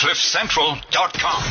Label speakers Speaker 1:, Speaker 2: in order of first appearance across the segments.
Speaker 1: CliffCentral.com.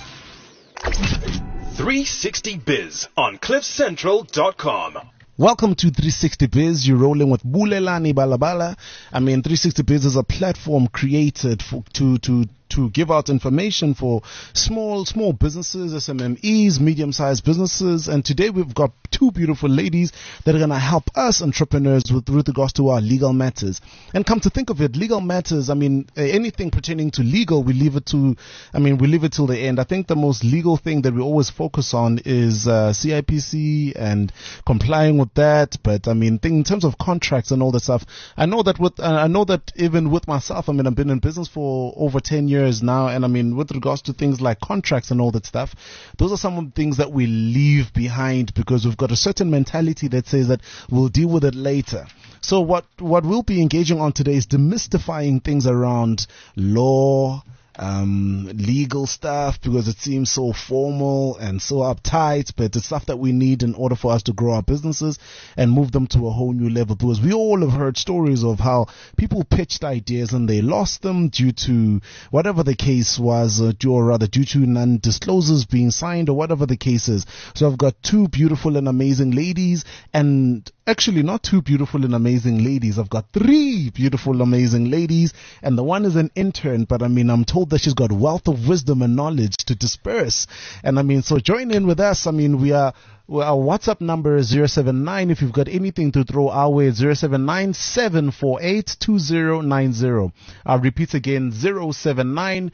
Speaker 2: 360 Biz on CliffCentral.com.
Speaker 3: Welcome to 360 Biz. You're rolling with Bulelani Balabala. 360 Biz is a platform created to give out information for small businesses, SMMEs, medium-sized businesses. And today we've got two beautiful ladies that are going to help us entrepreneurs with regards to our legal matters. And come to think of it, legal matters, anything pertaining to legal, we leave it till the end. I think the most legal thing that we always focus on is CIPC and complying with that. But in terms of contracts and all that stuff, I know that even with myself, I've been in business for over 10 years now, and with regards to things like contracts and all that stuff, those are some of the things that we leave behind because we've got a certain mentality that says that we'll deal with it later. So what we'll be engaging on today is demystifying things around law, legal stuff, because it seems so formal and so uptight, but it's stuff that we need in order for us to grow our businesses and move them to a whole new level. Because we all have heard stories of how people pitched ideas and they lost them due to whatever the case was, due to non-disclosures being signed or whatever the case is. So I've got two beautiful and amazing ladies, and actually not two beautiful and amazing ladies. I've got three beautiful, amazing ladies, and the one is an intern, but I'm told that she's got wealth of wisdom and knowledge to disperse. And so join in with us. Our WhatsApp number is 079. If you've got anything to throw our way, 079 748 2090. I'll repeat again, 079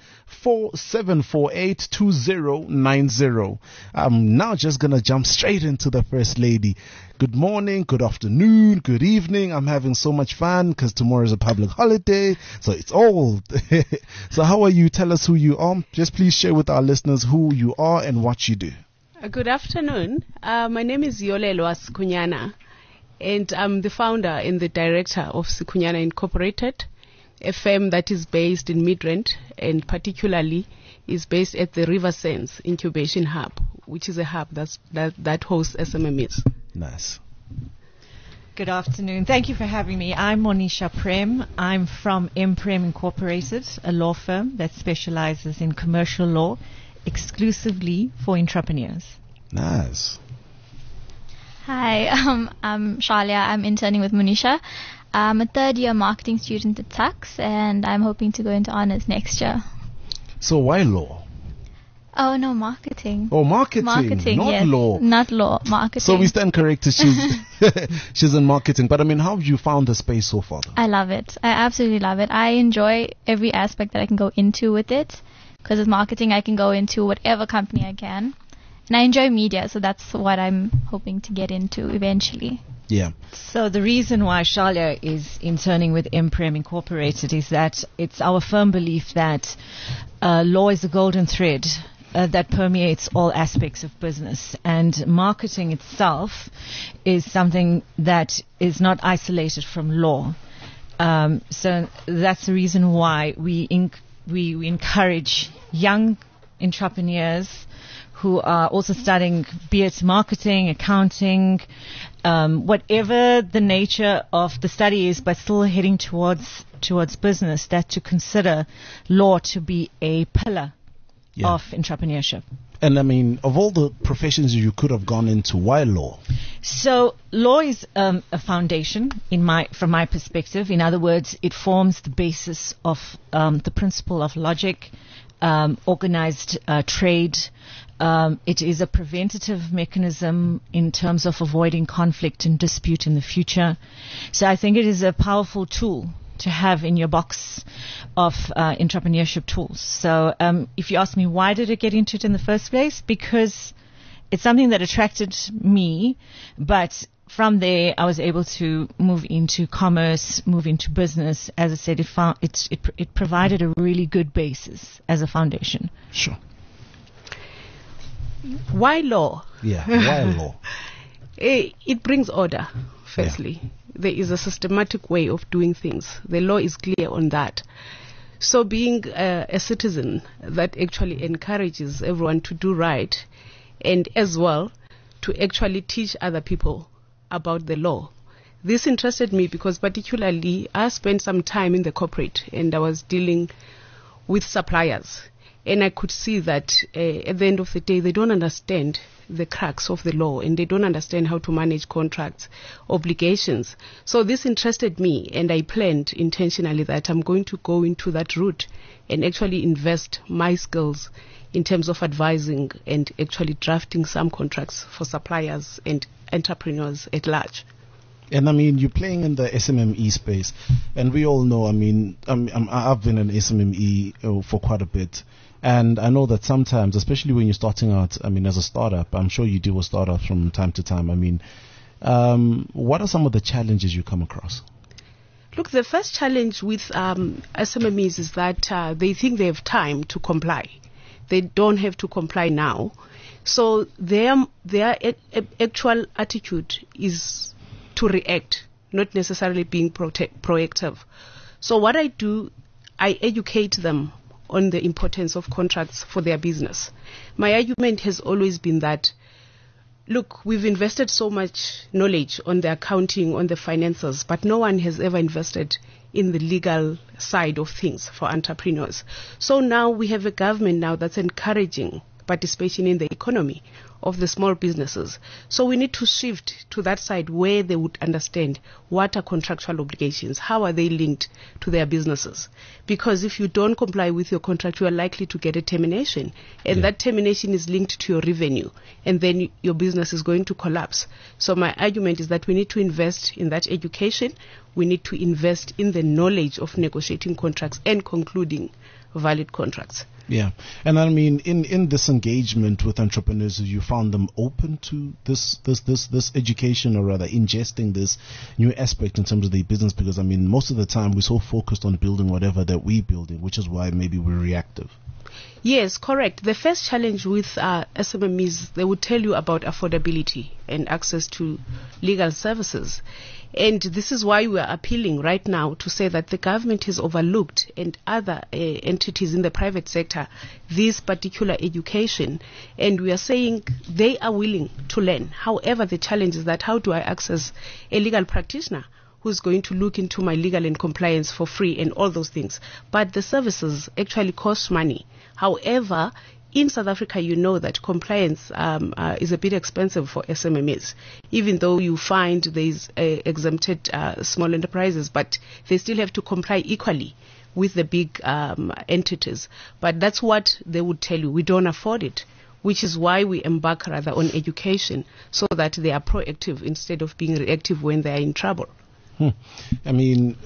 Speaker 3: 748 2090. I'm now just going to jump straight into the first lady. Good morning, good afternoon, good evening. I'm having so much fun because tomorrow is a public holiday, so it's all. So how are you? Tell us who you are. Just please share with our listeners who you are and what you do.
Speaker 4: Good afternoon. My name is Yolelwa Sikunyana, and I'm the founder and the director of Sikunyana Incorporated, a firm that is based in Midrand and particularly is based at the River Sands Incubation Hub, which is a hub that hosts SMMEs.
Speaker 3: Nice.
Speaker 5: Good afternoon. Thank you for having me. I'm Monisha Prem. I'm from Prem Incorporated, a law firm that specializes in commercial law exclusively for entrepreneurs.
Speaker 3: Nice.
Speaker 6: Hi, I'm Shalia. I'm interning with Monisha. I'm a third-year marketing student at Tux, and I'm hoping to go into honors next year.
Speaker 3: So why law?
Speaker 6: Oh, no, marketing.
Speaker 3: Oh, marketing, not
Speaker 6: yes.
Speaker 3: law.
Speaker 6: Not law, marketing.
Speaker 3: So we stand corrected. She's in marketing. But how have you found the space so far?
Speaker 6: I love it. I absolutely love it. I enjoy every aspect that I can go into with it. Because with marketing, I can go into whatever company I can. And I enjoy media, so that's what I'm hoping to get into eventually.
Speaker 3: Yeah.
Speaker 5: So the reason why Shalia is interning with Prem Incorporated is that it's our firm belief that law is a golden thread that permeates all aspects of business. And marketing itself is something that is not isolated from law. So that's the reason why we encourage young entrepreneurs who are also studying, be it marketing, accounting, whatever the nature of the study is, but still heading towards business, that to consider law to be a pillar of entrepreneurship.
Speaker 3: And of all the professions you could have gone into, why law?
Speaker 5: So law is a foundation from my perspective. In other words, it forms the basis of the principle of logic, organized trade. It is a preventative mechanism in terms of avoiding conflict and dispute in the future. So I think it is a powerful tool to have in your box of entrepreneurship tools. So if you ask me why did I get into it in the first place, because it's something that attracted me, but from there I was able to move into commerce, move into business. As I said, it provided a really good basis as a foundation.
Speaker 3: Sure.
Speaker 4: Why law?
Speaker 3: Yeah, why law?
Speaker 4: It brings order, firstly. Yeah. There is a systematic way of doing things. The law is clear on that. So being a citizen that actually encourages everyone to do right, and as well to actually teach other people about the law. This interested me because particularly I spent some time in the corporate and I was dealing with suppliers. And I could see that at the end of the day, they don't understand the crux of the law, and they don't understand how to manage contracts, obligations. So this interested me, and I planned intentionally that I'm going to go into that route and actually invest my skills in terms of advising and actually drafting some contracts for suppliers and entrepreneurs at large.
Speaker 3: And I mean, you're playing in the SMME space, and we all know, I mean, I've been in SMME for quite a bit. And I know that sometimes, especially when you're starting out, I mean, as a startup, I'm sure you deal with startups from time to time. I mean, what are some of the challenges you come across?
Speaker 4: Look, the first challenge with SMMEs is that they think they have time to comply. They don't have to comply now. So their actual attitude is to react, not necessarily being proactive. So what I do, I educate them on the importance of contracts for their business. My argument has always been that, look, we've invested so much knowledge on the accounting, on the finances, but no one has ever invested in the legal side of things for entrepreneurs. So now we have a government now that's encouraging participation in the economy of the small businesses. So we need to shift to that side where they would understand what are contractual obligations, how are they linked to their businesses. Because if you don't comply with your contract, you are likely to get a termination. And that termination is linked to your revenue. And then your business is going to collapse. So my argument is that we need to invest in that education. We need to invest in the knowledge of negotiating contracts and concluding valid contracts.
Speaker 3: Yeah. And I mean, in this engagement with entrepreneurs, you found them open to this education, or rather ingesting this new aspect in terms of their business? Because I mean, most of the time we're so focused on building whatever that we're building, which is why maybe we're reactive.
Speaker 4: Yes, correct. The first challenge with SMMEs, they would tell you about affordability and access to legal services. And this is why we are appealing right now to say that the government has overlooked, and other entities in the private sector, this particular education. And we are saying they are willing to learn. However, the challenge is that how do I access a legal practitioner who's going to look into my legal and compliance for free and all those things? But the services actually cost money. However, in South Africa, you know that compliance is a bit expensive for SMMEs, even though you find there's exempted small enterprises, but they still have to comply equally with the big entities. But that's what they would tell you. We don't afford it, which is why we embark rather on education so that they are proactive instead of being reactive when they are in trouble.
Speaker 3: I mean,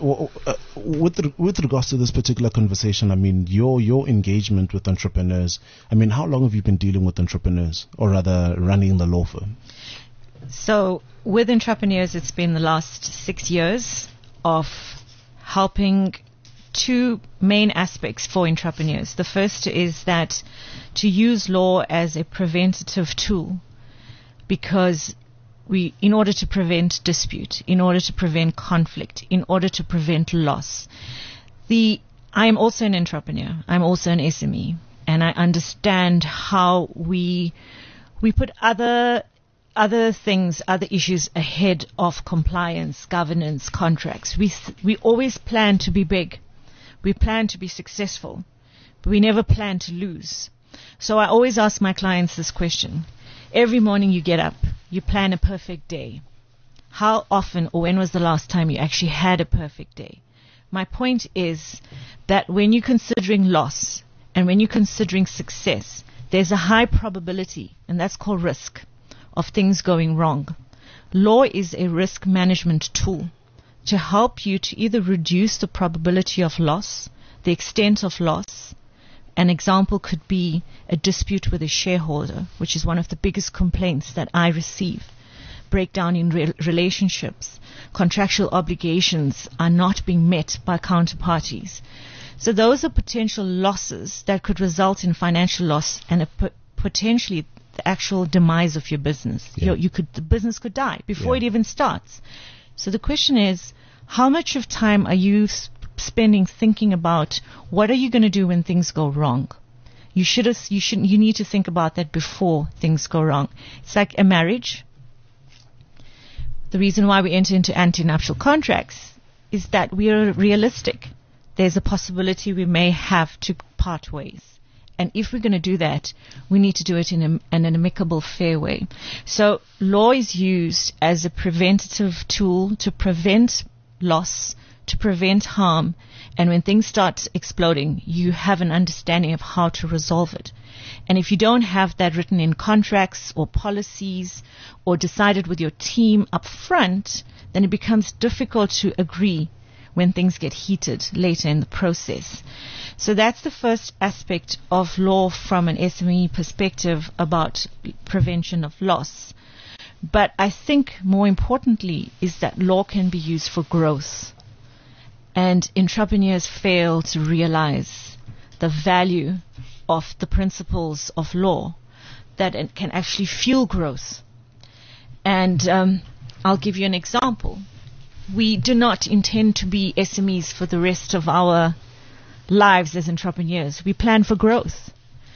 Speaker 3: with regards to this particular conversation, I mean, your engagement with entrepreneurs, I mean, how long have you been dealing with entrepreneurs, or rather running the law firm?
Speaker 5: So with entrepreneurs, it's been the last 6 years of helping two main aspects for entrepreneurs. The first is that to use law as a preventative tool, because in order to prevent dispute, in order to prevent conflict, in order to prevent loss. I am also an entrepreneur. I'm also an SME, and I understand how we put other things, other issues ahead of compliance, governance, contracts. We always plan to be big. We plan to be successful, but we never plan to lose. So I always ask my clients this question. Every morning you get up, you plan a perfect day. How often or when was the last time you actually had a perfect day? My point is that when you're considering loss and when you're considering success, there's a high probability, and that's called risk, of things going wrong. Law is a risk management tool to help you to either reduce the probability of loss, the extent of loss. An example could be a dispute with a shareholder, which is one of the biggest complaints that I receive. Breakdown in relationships. Contractual obligations are not being met by counterparties. So those are potential losses that could result in financial loss and potentially the actual demise of your business.
Speaker 3: Yeah.
Speaker 5: The business could die before it even starts. So the question is, how much of time are you spending thinking about what are you going to do when things go wrong? You need to think about that before things go wrong. It's like a marriage. The reason why we enter into anti-nuptial contracts is that we are realistic. There's a possibility we may have to part ways. And if we're going to do that, we need to do it in an amicable, fair way. So law is used as a preventative tool to prevent loss, to prevent harm. And when things start exploding, you have an understanding of how to resolve it. And if you don't have that written in contracts or policies or decided with your team up front, then it becomes difficult to agree when things get heated later in the process. So that's the first aspect of law from an SME perspective about prevention of loss. But I think more importantly is that law can be used for growth. And entrepreneurs fail to realize the value of the principles of law that it can actually fuel growth. And I'll give you an example. We do not intend to be SMEs for the rest of our lives as entrepreneurs. We plan for growth.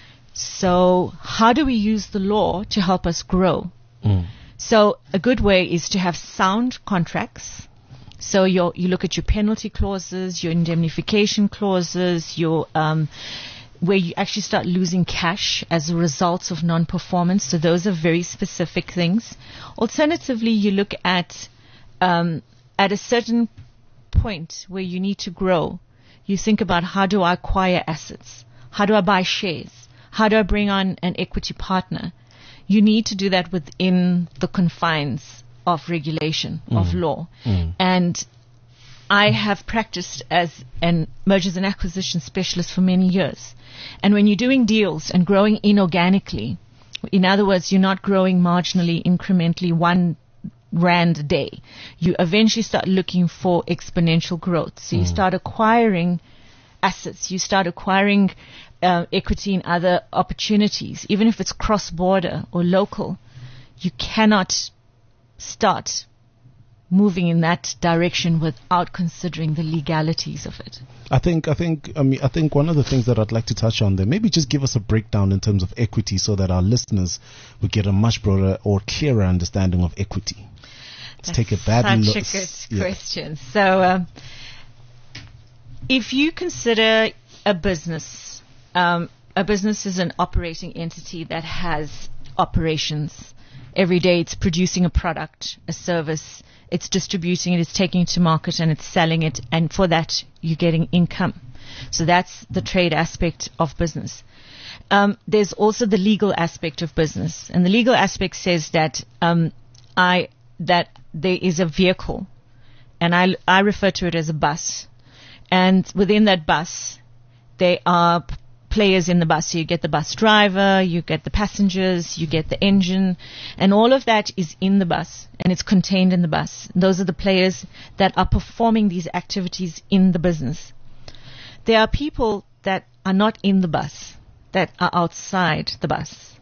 Speaker 5: So how do we use the law to help us grow? So a good way is to have sound contracts. So you look at your penalty clauses, your indemnification clauses, your where you actually start losing cash as a result of non-performance. So those are very specific things. Alternatively, you look at a certain point where you need to grow, you think about how do I acquire assets? How do I buy shares? How do I bring on an equity partner? You need to do that within the confines of regulation, of law. And I have practiced as an mergers and acquisition specialist for many years. And when you're doing deals and growing inorganically, in other words, you're not growing marginally, incrementally, R1 a day, you eventually start looking for exponential growth. So you start acquiring assets, you start acquiring equity in other opportunities, even if it's cross-border or local. You cannot start moving in that direction without considering the legalities of it.
Speaker 3: I think one of the things that I'd like to touch on there, maybe just give us a breakdown in terms of equity so that our listeners will get a much broader or clearer understanding of equity. Let's take a bad look.
Speaker 5: Such a good question. So, if you consider a business is an operating entity that has operations. Every day it's producing a product, a service, it's distributing it, it's taking it to market, and it's selling it, and for that you're getting income. So that's the trade aspect of business. There's also the legal aspect of business, and the legal aspect says that that there is a vehicle, and I refer to it as a bus, and within that bus there are players in the bus. So you get the bus driver, you get the passengers, you get the engine, and all of that is in the bus, and it's contained in the bus. Those are the players that are performing these activities in the business. There are people that are not in the bus, that are outside the bus.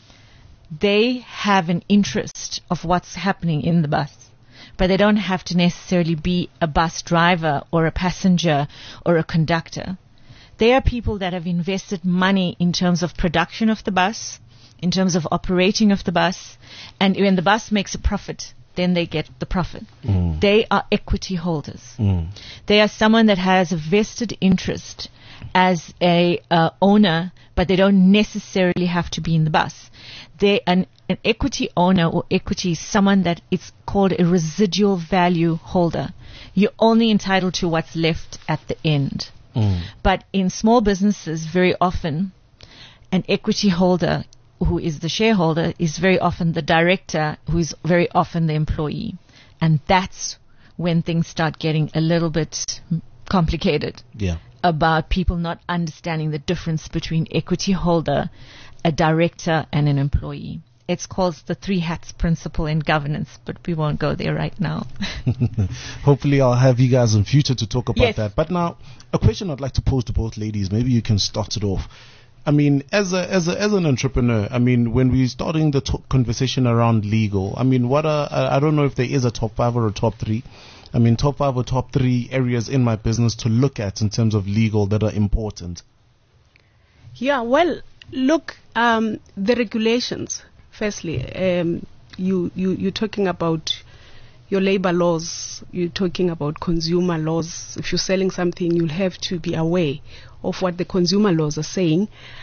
Speaker 5: They have an interest of what's happening in the bus, but they don't have to necessarily be a bus driver or a passenger or a conductor. They are people that have invested money in terms of production of the bus, in terms of operating of the bus, and when the bus makes a profit, then they get the profit. They are equity holders. They are someone that has a vested interest as a owner, but they don't necessarily have to be in the bus. An equity owner or equity is someone that it's called a residual value holder. You're only entitled to what's left at the end. But in small businesses, very often, an equity holder who is the shareholder is very often the director, who is very often the employee. And that's when things start getting a little bit complicated. About people not understanding the difference between equity holder, a director, and an employee. It's called the 3 hats principle in governance, but we won't go there right now.
Speaker 3: Hopefully I'll have you guys in future to talk about that. But now, a question I'd like to pose to both ladies, maybe you can start it off. I mean, as an entrepreneur, I mean, when we're starting the conversation around legal, I mean, I don't know if there is a top 5 or a top 3. I mean, top 5 or top 3 areas in my business to look at in terms of legal that are important.
Speaker 4: Yeah, well, look, the regulations. Firstly, you're talking about your labor laws, you're talking about consumer laws. If you're selling something, you'll have to be aware of what the consumer laws are saying.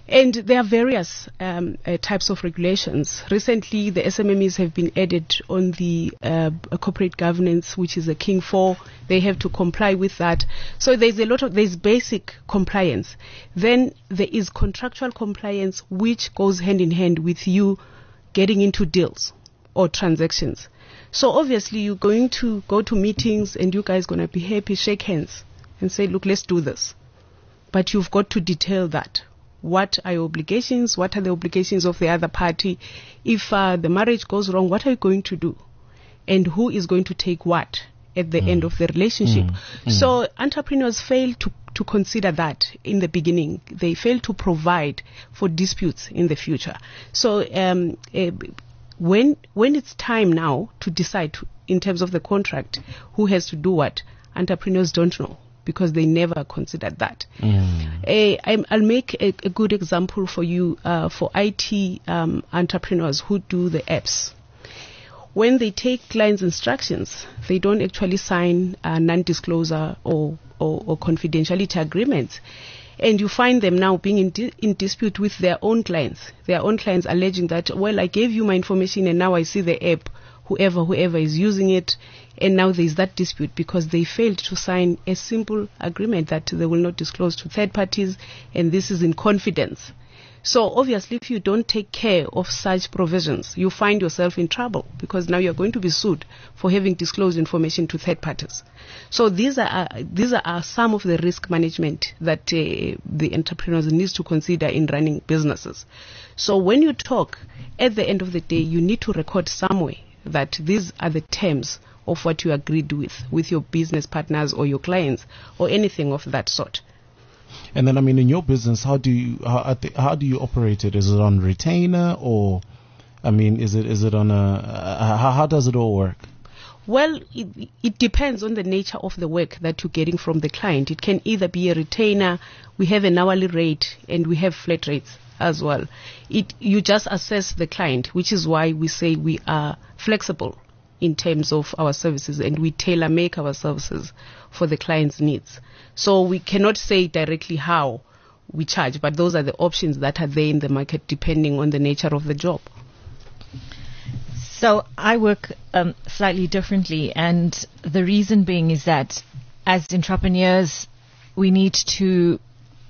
Speaker 4: And there are various types of regulations. Recently, the SMMEs have been added on the corporate governance, which is a King 4. They have to comply with that. So there's basic compliance. Then there is contractual compliance, which goes hand in hand with you getting into deals or transactions. So obviously, you're going to go to meetings and you guys going to be happy, shake hands and say, look, let's do this. But you've got to detail that. What are your obligations? What are the obligations of the other party? If the marriage goes wrong, what are you going to do? And who is going to take what at the end of the relationship? So entrepreneurs fail to consider that in the beginning. They fail to provide for disputes in the future. So when it's time now to decide in terms of the contract who has to do what, entrepreneurs don't know, because they never considered that. I'll make a good example for you for IT entrepreneurs who do the apps. When they take clients' instructions, they don't actually sign non-disclosure or confidentiality agreements. And you find them now being in dispute with their own clients. Their own clients alleging that, well, I gave you my information and now I see the app, whoever is using it, and now there's that dispute because they failed to sign a simple agreement that they will not disclose to third parties, and this is in confidence. So obviously, if you don't take care of such provisions, you find yourself in trouble because now you're going to be sued for having disclosed information to third parties. So these are some of the risk management that the entrepreneurs needs to consider in running businesses. So when you talk, at the end of the day, you need to record somewhere that these are the terms of what you agreed with your business partners or your clients or anything of that sort.
Speaker 3: And then, I mean, in your business, how do you operate it? Is it on retainer, or, I mean, is it on how does it all work?
Speaker 4: Well, it depends on the nature of the work that you're getting from the client. It can either be a retainer, we have an hourly rate, and we have flat rates as well. You just assess the client, which is why we say we are flexible in terms of our services, and we tailor make our services for the client's needs. So we cannot say directly how we charge, but those are the options that are there in the market depending on the nature of the job.
Speaker 5: So I work slightly differently, and the reason being is that as entrepreneurs, we need to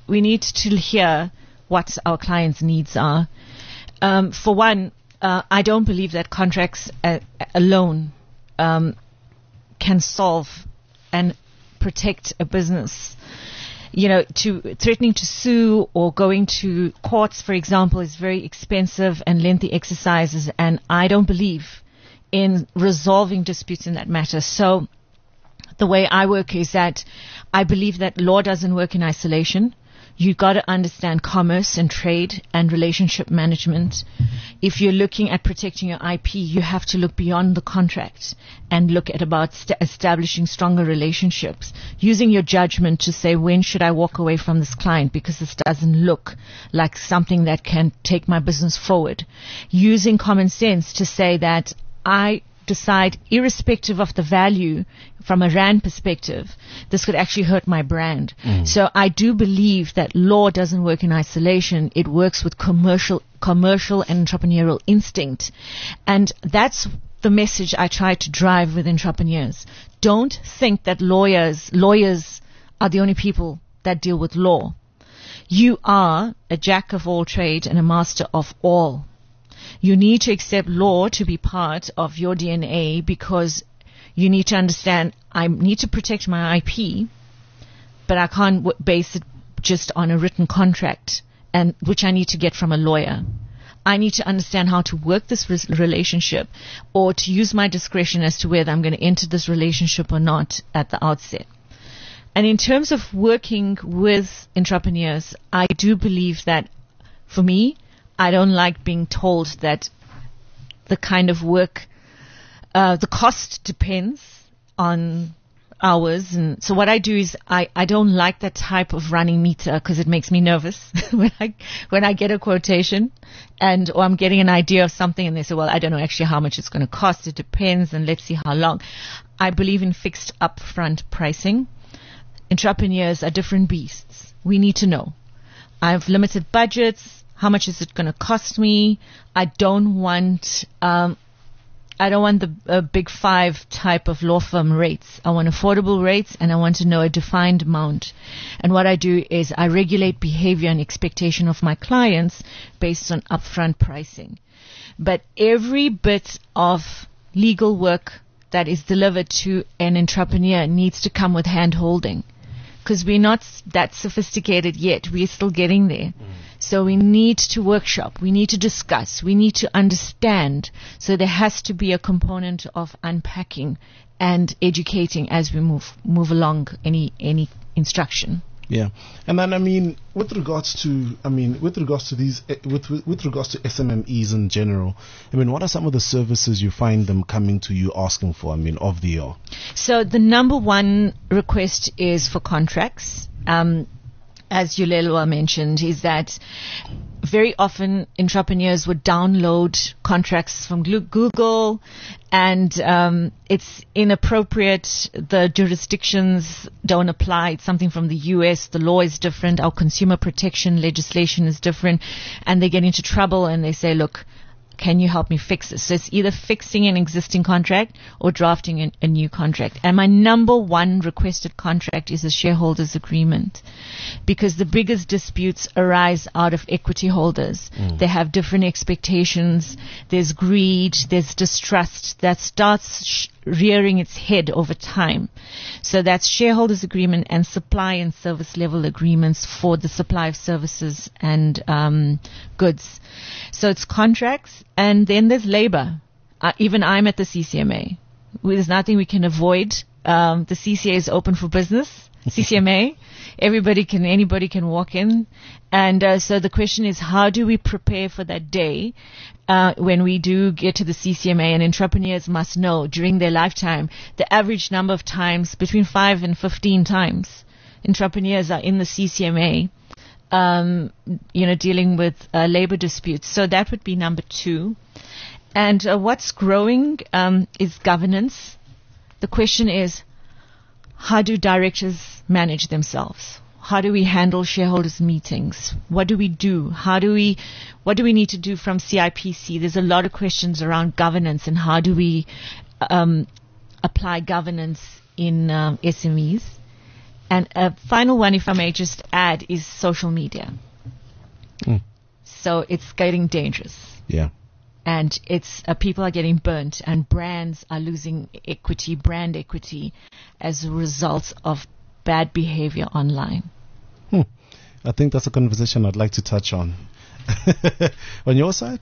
Speaker 5: hear what our clients' needs are. For one, I don't believe that contracts alone can solve and protect a business. You know, threatening to sue or going to courts, for example, is very expensive and lengthy exercises, and I don't believe in resolving disputes in that matter. So the way I work is that I believe that law doesn't work in isolation. You've got to understand commerce and trade and relationship management. If you're looking at protecting your IP, you have to look beyond the contract and look at about establishing stronger relationships, using your judgment to say, when should I walk away from this client because this doesn't look like something that can take my business forward. Using common sense to say that I decide, irrespective of the value from a RAND perspective, this could actually hurt my brand. So I do believe that law doesn't work in isolation. It works with commercial and entrepreneurial instinct. And that's the message I try to drive with entrepreneurs. Don't think that lawyers are the only people that deal with law. You are a jack of all trade and a master of all. You need to accept law to be part of your DNA because you need to understand I need to protect my IP, but I can't base it just on a written contract, and which I need to get from a lawyer. I need to understand how to work this relationship or to use my discretion as to whether I'm going to enter this relationship or not at the outset. And in terms of working with entrepreneurs, I do believe that for me, I don't like being told that the kind of work, the cost depends on hours. And so what I do is I don't like that type of running meter because it makes me nervous when I get a quotation or I'm getting an idea of something and they say, well, I don't know actually how much it's going to cost. It depends and let's see how long. I believe in fixed upfront pricing. Entrepreneurs are different beasts. We need to know. I have limited budgets. How much is it going to cost me? I don't want the big five type of law firm rates. I want affordable rates, and I want to know a defined amount. And what I do is I regulate behavior and expectation of my clients based on upfront pricing. But every bit of legal work that is delivered to an entrepreneur needs to come with hand-holding, because we're not that sophisticated yet. We're still getting there. So we need to workshop. We need to discuss. We need to understand. So there has to be a component of unpacking and educating as we move along any instruction.
Speaker 3: Yeah, and then with regards to these, with regards to SMMEs in general, what are some of the services you find them coming to you asking for? Of the year.
Speaker 5: So the number one request is for contracts. As Yulelwa mentioned, is that very often entrepreneurs would download contracts from Google, and it's inappropriate. The jurisdictions don't apply. It's something from the US. The law is different. Our consumer protection legislation is different, and they get into trouble and they say, look, can you help me fix this? So it's either fixing an existing contract or drafting a new contract. And my number one requested contract is a shareholders agreement, because the biggest disputes arise out of equity holders. They have different expectations. There's greed. There's distrust that starts rearing its head over time. So that's shareholders agreement and supply and service level agreements for the supply of services and goods. So it's contracts, and then there's labor. Even I'm at the CCMA. There's nothing we can avoid. The CCA is open for business. CCMA, anybody can walk in. And so the question is, how do we prepare for that day when we do get to the CCMA? And entrepreneurs must know during their lifetime the average number of times, between 5 and 15 times, entrepreneurs are in the CCMA, dealing with labor disputes. So that would be number two. And what's growing is governance. The question is, how do directors manage themselves? How do we handle shareholders meetings? What do we do? What do we need to do from CIPC? There's a lot of questions around governance, and how do we apply governance in SMEs? And a final one, if I may just add, is social media. So it's getting dangerous.
Speaker 3: Yeah.
Speaker 5: And it's people are getting burnt, and brands are losing brand equity, as a result of bad behavior online.
Speaker 3: I think that's a conversation I'd like to touch on. On your side?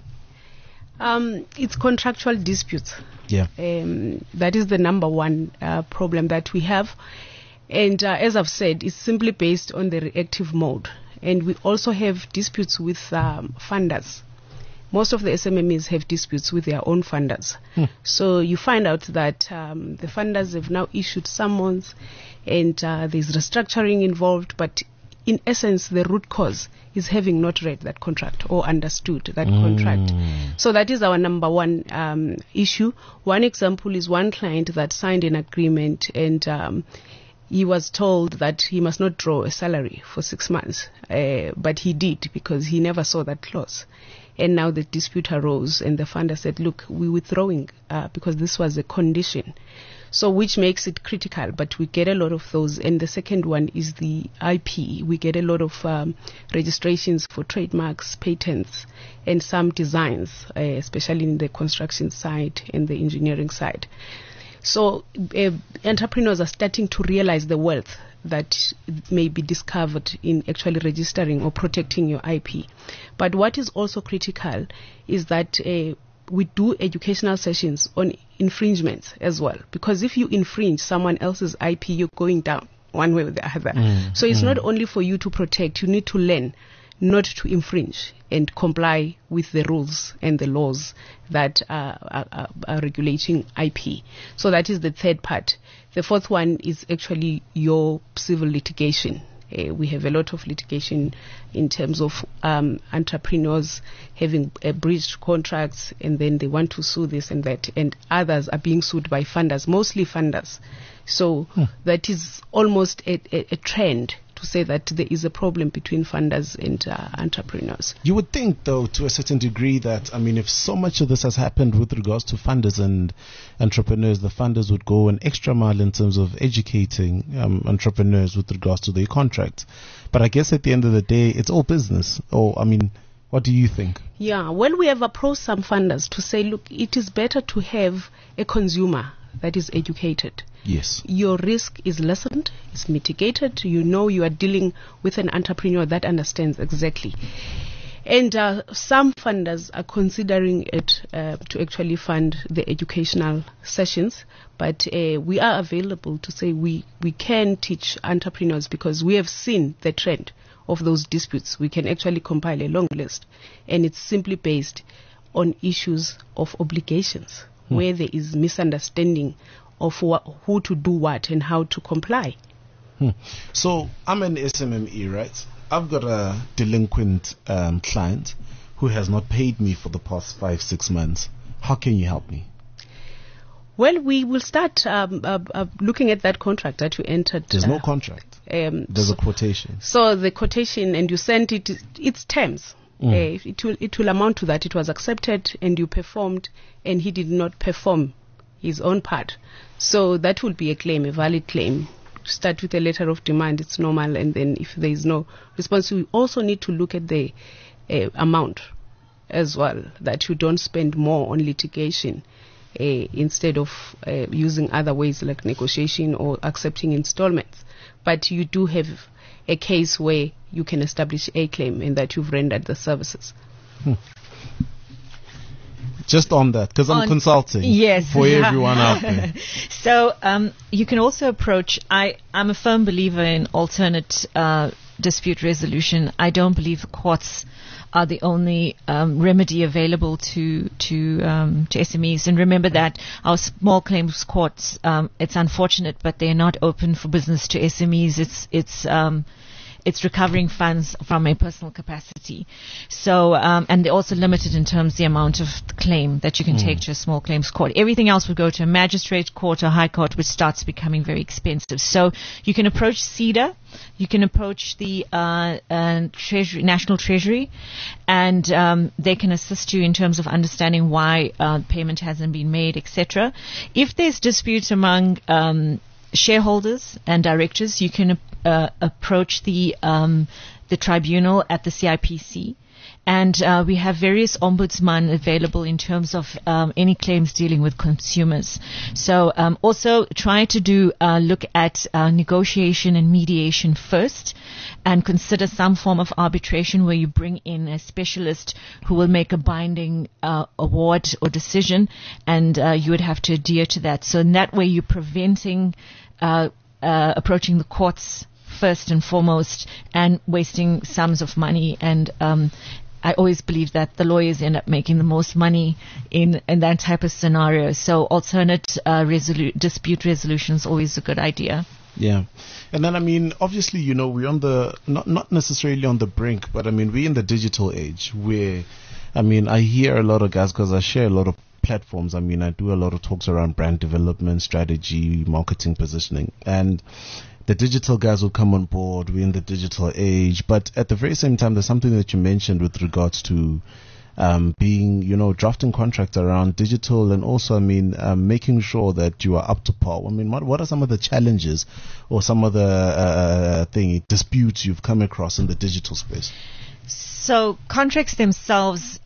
Speaker 4: It's contractual disputes.
Speaker 3: Yeah.
Speaker 4: That is the number one problem that we have. And as I've said, it's simply based on the reactive mode. And we also have disputes with funders. Most of the SMMEs have disputes with their own funders. So you find out that the funders have now issued summons, and there's restructuring involved, but in essence, the root cause is having not read that contract or understood that contract. So that is our number one issue. One example is one client that signed an agreement, and he was told that he must not draw a salary for 6 months, but he did, because he never saw that clause. And now the dispute arose, and the funder said, look, we're withdrawing because this was a condition. So which makes it critical, but we get a lot of those. And the second one is the IP. We get a lot of registrations for trademarks, patents, and some designs, especially in the construction side and the engineering side. So entrepreneurs are starting to realize the wealth that may be discovered in actually registering or protecting your IP. But what is also critical is that we do educational sessions on infringements as well. Because if you infringe someone else's IP, you're going down one way or the other. So it's not only for you to protect, you need to learn not to infringe and comply with the rules and the laws that are regulating IP. So that is the third part. The fourth one is actually your civil litigation. We have a lot of litigation in terms of entrepreneurs having breached contracts, and then they want to sue this and that, and others are being sued by funders, mostly funders. So that is almost a trend to say that there is a problem between funders and entrepreneurs.
Speaker 3: You would think, though, to a certain degree that, I mean, if so much of this has happened with regards to funders and entrepreneurs, the funders would go an extra mile in terms of educating entrepreneurs with regards to their contracts. But I guess at the end of the day, it's all business. Or, I mean, what do you think?
Speaker 4: Yeah, well, we have approached some funders to say, look, it is better to have a consumer that is educated.
Speaker 3: Yes.
Speaker 4: Your risk is lessened, is mitigated. You know you are dealing with an entrepreneur that understands exactly. And some funders are considering it to actually fund the educational sessions. But we are available to say we can teach entrepreneurs because we have seen the trend of those disputes. We can actually compile a long list. And it's simply based on issues of obligations where there is misunderstanding of who to do what and how to comply.
Speaker 3: So I'm an SMME, right? I've got a delinquent client who has not paid me for the past 5-6 months. How can you help me?
Speaker 4: Well, we will start looking at that contract that you entered.
Speaker 3: There's no contract. There's a quotation.
Speaker 4: So the quotation, and you sent it, its terms. It will amount to that. It was accepted and you performed, and he did not perform his own part. So that will be a claim, a valid claim. Start with a letter of demand, it's normal, and then if there is no response, we also need to look at the amount as well, that you don't spend more on litigation instead of using other ways like negotiation or accepting installments. But you do have a case where you can establish a claim and that you've rendered the services.
Speaker 3: Just on that, because I'm consulting for everyone out there.
Speaker 5: So you can also approach, I'm a firm believer in alternate dispute resolution. I don't believe the courts are the only remedy available to SMEs. And remember that our small claims courts, it's unfortunate, but they're not open for business to SMEs. It's recovering funds from a personal capacity. So, and they're also limited in terms of the amount of claim that you can take to a small claims court. Everything else would go to a magistrate court or high court, which starts becoming very expensive. So you can approach CEDA, you can approach the Treasury, National Treasury, and they can assist you in terms of understanding why payment hasn't been made, etc. If there's disputes among shareholders and directors, you can approach the tribunal at the CIPC, and we have various ombudsmen available in terms of any claims dealing with consumers. So also try to look at negotiation and mediation first, and consider some form of arbitration where you bring in a specialist who will make a binding award or decision, and you would have to adhere to that. So in that way you're preventing approaching the courts first and foremost and wasting sums of money. And I always believe that the lawyers end up making the most money in that type of scenario. So alternate dispute resolution is always a good idea.
Speaker 3: Yeah. And then, I mean, obviously, you know, we're on the, not necessarily on the brink, but I mean, we're in the digital age where, I mean, I hear a lot of guys because I share a lot of platforms. I mean, I do a lot of talks around brand development, strategy, marketing, positioning, and the digital guys will come on board. We're in the digital age, but at the very same time, there's something that you mentioned with regards to being, you know, drafting contracts around digital, and also, I mean, making sure that you are up to par. I mean, what are some of the challenges or some of the disputes you've come across in the digital space?
Speaker 5: So contracts themselves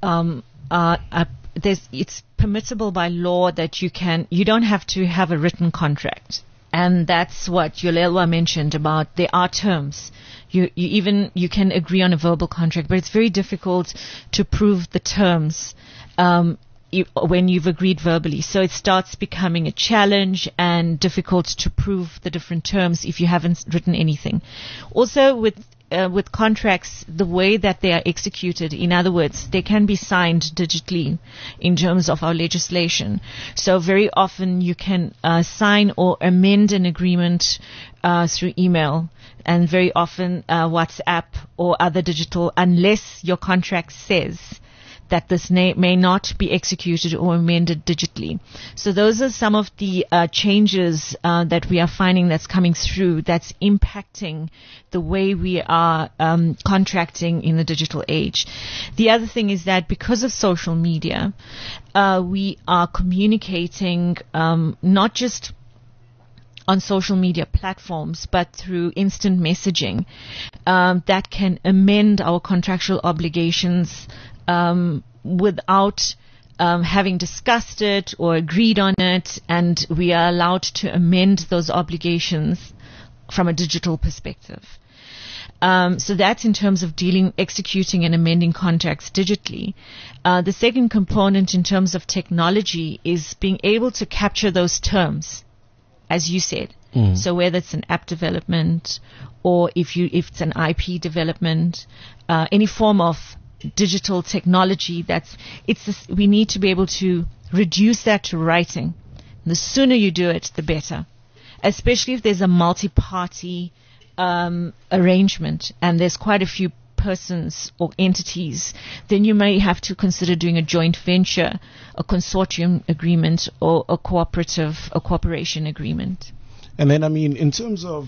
Speaker 5: it's permissible by law that you don't have to have a written contract. And that's what Yolelwa mentioned about there are terms. You can agree on a verbal contract, but it's very difficult to prove the terms when you've agreed verbally. So it starts becoming a challenge and difficult to prove the different terms if you haven't written anything. Also with contracts, the way that they are executed, in other words, they can be signed digitally in terms of our legislation. So very often you can sign or amend an agreement through email, and very often WhatsApp or other digital, unless your contract says that this may not be executed or amended digitally. So those are some of the changes that we are finding that's coming through that's impacting the way we are contracting in the digital age. The other thing is that because of social media, we are communicating not just on social media platforms, but through instant messaging that can amend our contractual obligations without having discussed it or agreed on it, and we are allowed to amend those obligations from a digital perspective. So that's in terms of executing and amending contracts digitally. The second component in terms of technology is being able to capture those terms, as you said. So whether it's an app development or if it's an IP development, any form of digital technology, we need to be able to reduce that to writing. The sooner you do it, the better. Especially if there's a multi-party arrangement and there's quite a few persons or entities, then you may have to consider doing a joint venture, a consortium agreement, or a cooperation agreement.
Speaker 3: And then, I mean, in terms of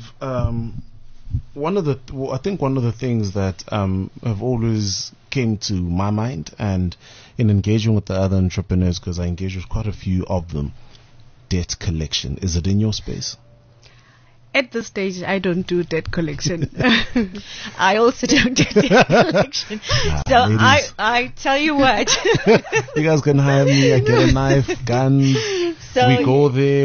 Speaker 3: one of the things that have always came to my mind, and in engaging with the other entrepreneurs, because I engage with quite a few of them, debt collection. Is it in your space?
Speaker 4: At this stage, I don't do debt collection.
Speaker 5: I also don't do debt collection. So I tell you what.
Speaker 3: You guys can hire me. I get a knife, guns. So we go there.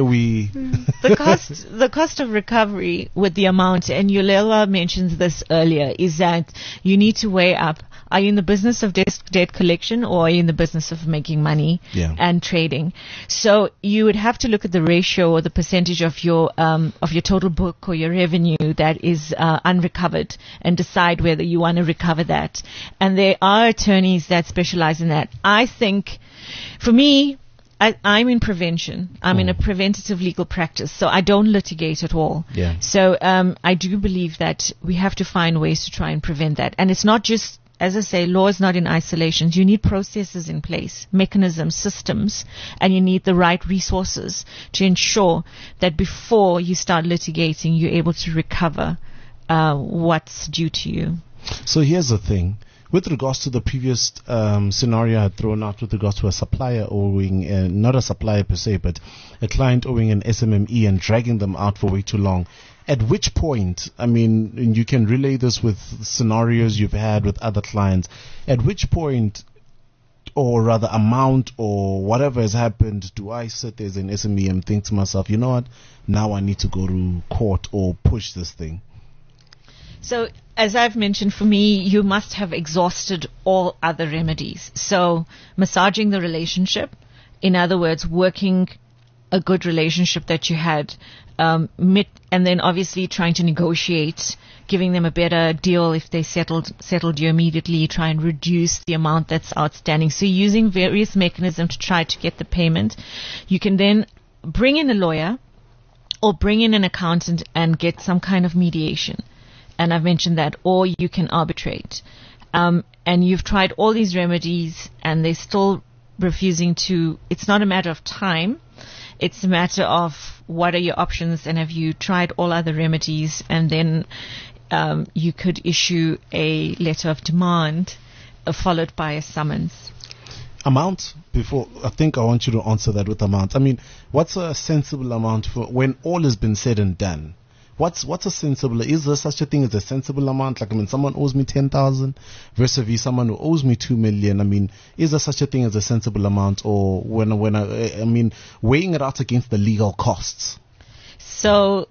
Speaker 5: The cost of recovery with the amount, and Yulela mentions this earlier, is that you need to weigh up. Are you in the business of debt collection, or are you in the business of making money and trading? So you would have to look at the ratio or the percentage of your total book or your revenue that is unrecovered, and decide whether you want to recover that. And there are attorneys that specialize in that. I think, for me, I'm in prevention. I'm in a preventative legal practice, so I don't litigate at all.
Speaker 3: Yeah.
Speaker 5: So I do believe that we have to find ways to try and prevent that. And it's not just, as I say, law is not in isolation. You need processes in place, mechanisms, systems, and you need the right resources to ensure that before you start litigating, you're able to recover what's due to you.
Speaker 3: So here's the thing. With regards to the previous scenario I had thrown out with regards to a supplier owing, not a supplier per se, but a client owing an SMME and dragging them out for way too long, at which point, I mean, you can relay this with scenarios you've had with other clients, at which point, or rather amount or whatever has happened, do I sit there as an SME and think to myself, you know what, now I need to go to court or push this thing?
Speaker 5: So, as I've mentioned, for me, you must have exhausted all other remedies. So, massaging the relationship, in other words, working a good relationship that you had, and then obviously trying to negotiate, giving them a better deal if they settled you immediately, try and reduce the amount that's outstanding. So, using various mechanisms to try to get the payment. You can then bring in a lawyer or bring in an accountant and get some kind of mediation. And I've mentioned that, or you can arbitrate. And you've tried all these remedies and they're still refusing to. It's not a matter of time. It's a matter of what are your options, and have you tried all other remedies, and then you could issue a letter of demand followed by a summons.
Speaker 3: Amount? Before, I think I want you to answer that with amount. I mean, what's a sensible amount for when all has been said and done? What's a sensible? Is there such a thing as a sensible amount? Like, I mean, someone owes me 10,000 versus someone who owes me 2 million. I mean, is there such a thing as a sensible amount, or I mean, weighing it out against the legal costs?
Speaker 5: So,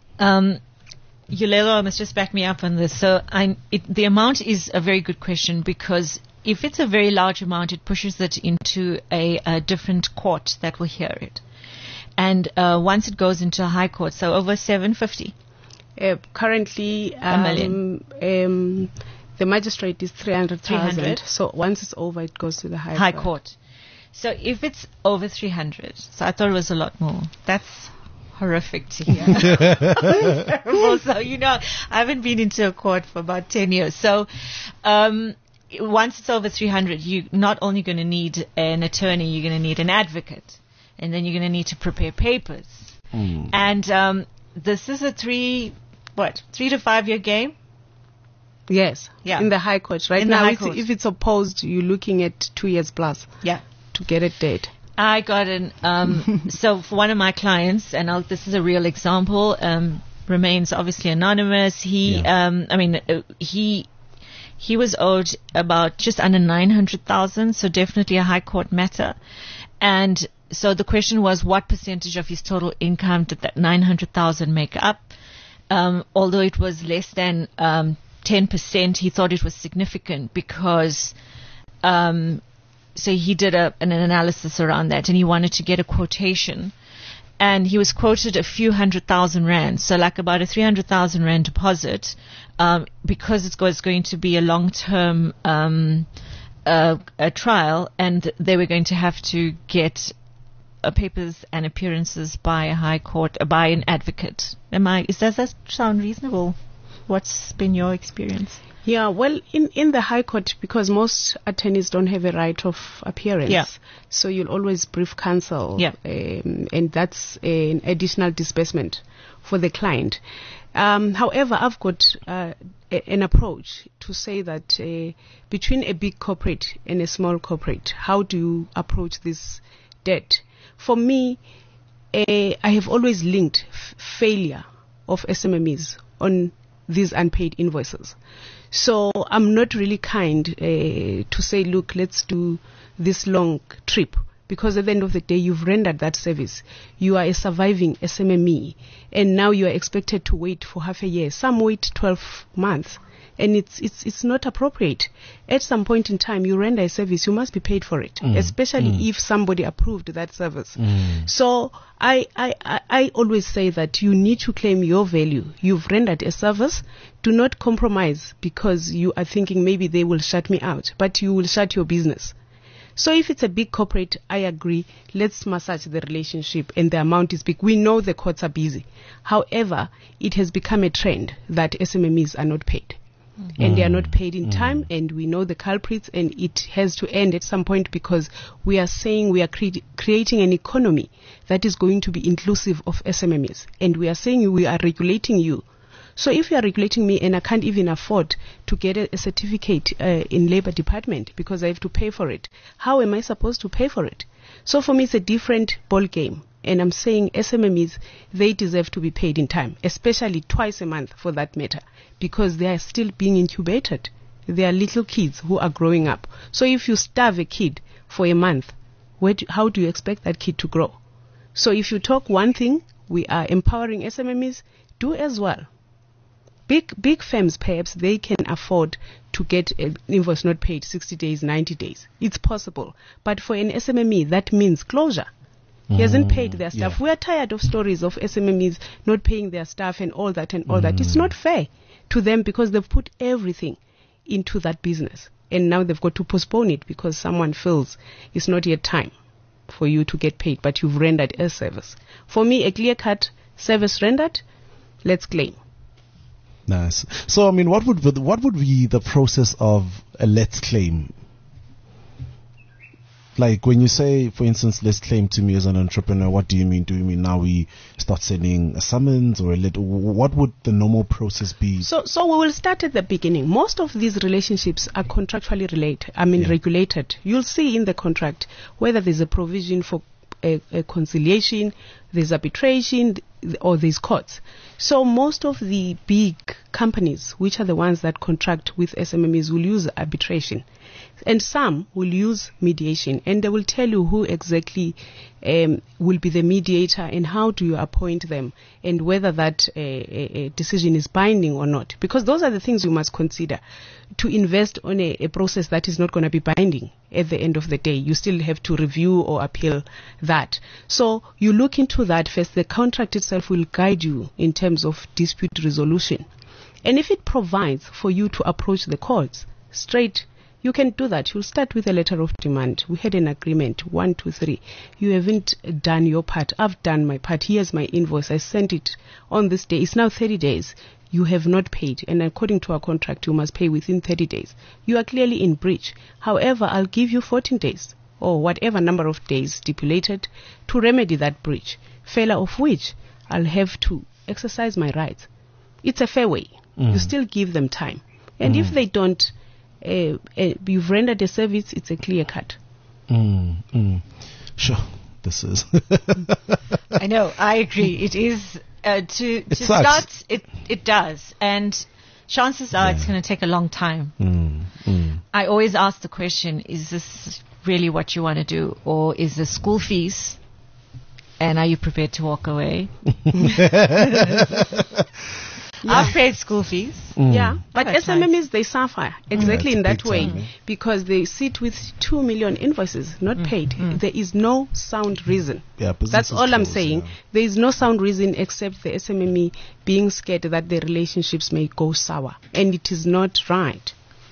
Speaker 5: Yulela must just back me up on this. So, the amount is a very good question, because if it's a very large amount, it pushes it into a different court that will hear it. And once it goes into a high court, so over 750.
Speaker 4: Currently,
Speaker 5: $1 million.
Speaker 4: The magistrate is 300,000. So once it's over, it goes to the high court.
Speaker 5: So if it's over 300, so I thought it was a lot more. That's horrific to hear. Terrible. So, I haven't been into a court for about 10 years. So once it's over 300, you're not only going to need an attorney, you're going to need an advocate. And then you're going to need to prepare papers. And this is a 3 to 5 year game?
Speaker 4: Yes.
Speaker 5: Yeah.
Speaker 4: In the High Court. Right
Speaker 5: In the
Speaker 4: now,
Speaker 5: High Court.
Speaker 4: if it's opposed, you're looking at 2 years plus
Speaker 5: Yeah.
Speaker 4: to get it dead.
Speaker 5: I got so for one of my clients, and this is a real example, remains obviously anonymous. He was owed about just under 900,000, so definitely a High Court matter. And so the question was, what percentage of his total income did that 900,000 make up? Although it was less than 10%, he thought it was significant because so he did an analysis around that, and he wanted to get a quotation. And he was quoted a few 100,000 rand, so like about a 300,000 rand deposit, because it was going to be a long-term a trial, and they were going to have to get papers and appearances by a High Court, by an advocate. Does that sound reasonable? What's been your experience?
Speaker 4: Yeah, well, in the High Court, because most attorneys don't have a right of appearance, so you'll always brief counsel, and that's an additional disbursement for the client. However, I've got an approach to say that between a big corporate and a small corporate, how do you approach this debt? For me, I have always linked failure of SMMEs on these unpaid invoices. So I'm not really kind to say, look, let's do this long trip, because at the end of the day, you've rendered that service. You are a surviving SMME, and now you are expected to wait for half a year. Some wait 12 months, and it's not appropriate. At some point in time, you render a service, you must be paid for it, especially if somebody approved that service. So I always say that you need to claim your value. You've rendered a service. Do not compromise because you are thinking maybe they will shut me out, but you will shut your business. So if it's a big corporate, I agree, let's massage the relationship, and the amount is big. We know the courts are busy. However, it has become a trend that SMMEs are not paid. And they are not paid in time, and we know the culprits, and it has to end at some point, because we are saying we are creating an economy that is going to be inclusive of SMMEs, and we are saying we are regulating you. So if you are regulating me and I can't even afford to get a certificate in Labor Department because I have to pay for it, how am I supposed to pay for it? So for me, it's a different ball game. And I'm saying SMMEs, they deserve to be paid in time, especially twice a month for that matter, because they are still being incubated. They are little kids who are growing up. So if you starve a kid for a month, how do you expect that kid to grow? So if you talk one thing, we are empowering SMMEs, do as well. Big firms, perhaps, they can afford to get an invoice not paid 60 days, 90 days. It's possible. But for an SMME, that means closure. He hasn't paid their staff. Yeah. We are tired of stories of SMMEs not paying their staff and all that and all that. It's not fair to them because they've put everything into that business. And now they've got to postpone it because someone feels it's not yet time for you to get paid, but you've rendered a service. For me, a clear-cut service rendered, let's claim.
Speaker 3: Nice. So, I mean, what would be the process of a let's claim? Like when you say, for instance, let's claim to me as an entrepreneur, what do you mean? Do you mean now we start sending a summons or a letter? What would the normal process be? So
Speaker 4: we will start at the beginning. Most of these relationships are contractually regulated. You'll see in the contract whether there's a provision for a conciliation, there's arbitration, or there's courts. So most of the big companies, which are the ones that contract with SMMEs, will use arbitration. And some will use mediation, and they will tell you who exactly will be the mediator and how do you appoint them, and whether that decision is binding or not. Because those are the things you must consider. To invest on a process that is not going to be binding at the end of the day, you still have to review or appeal that. So you look into that first. The contract itself will guide you in terms of dispute resolution. And if it provides for you to approach the courts straight, You can do that. You'll start with a letter of demand. We had an agreement, 1, 2, 3. You haven't done your part. I've done my part. Here's my invoice. I sent it on this day. It's now 30 days. You have not paid. And according to our contract, you must pay within 30 days. You are clearly in breach. However, I'll give you 14 days or whatever number of days stipulated to remedy that breach. Failure of which I'll have to exercise my rights. It's a fair way. You still give them time. And if they don't, you've rendered a service, it's a clear cut.
Speaker 3: Sure, this is.
Speaker 5: I know, I agree. It is, to
Speaker 3: sucks.
Speaker 5: start, it does. And chances are it's going to take a long time. I always ask the question, is this really what you want to do? Or is the school fees? And are you prepared to walk away? I've paid school fees.
Speaker 4: Yeah, but
Speaker 5: Other
Speaker 4: SMMEs, they suffer exactly in
Speaker 3: That's
Speaker 4: that
Speaker 3: big
Speaker 4: way
Speaker 3: time,
Speaker 4: because they sit with 2 million invoices not paid. There is no sound reason.
Speaker 3: Yeah, business
Speaker 4: That's
Speaker 3: is
Speaker 4: all I'm
Speaker 3: closed,
Speaker 4: saying.
Speaker 3: yeah.
Speaker 4: There is no sound reason except the SMME being scared that the relationships may go sour. And it is not right.